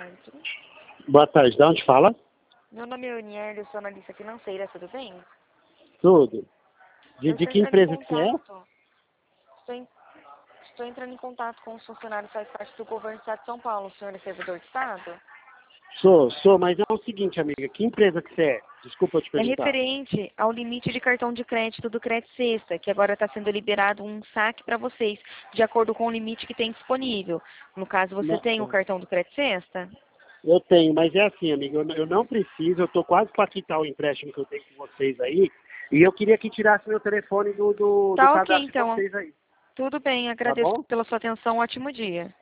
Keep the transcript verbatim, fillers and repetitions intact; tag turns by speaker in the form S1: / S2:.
S1: tarde.
S2: Boa tarde. De onde fala?
S1: Meu nome é Uniel, eu sou analista financeira, tudo bem?
S2: Tudo. De,
S1: Eu
S2: de
S1: estou
S2: que
S1: entrando em
S2: empresa que você é?
S1: contato. Estou, em- estou entrando em contato com os funcionários que faz parte do governo do Estado de São Paulo. O senhor é servidor de Estado?
S2: Sou, sou, mas é o seguinte, amiga. Que empresa que você é? Desculpa eu te
S1: É
S2: perguntar.
S1: referente ao limite de cartão de crédito do Crédito Sexta, que agora está sendo liberado um saque para vocês, de acordo com o limite que tem disponível. No caso, você
S2: Não,
S1: tem o cartão do Crédito Sexta?
S2: eu tenho, mas é assim, amiga. Eu, eu não preciso. Eu tô quase para quitar o empréstimo que eu tenho com vocês aí. E eu queria que tirasse meu telefone do, do, do
S1: Tá ok,
S2: cadastro de
S1: então.
S2: vocês aí.
S1: Tudo bem,
S2: Tá
S1: agradeço
S2: bom?
S1: pela sua atenção. Ótimo dia.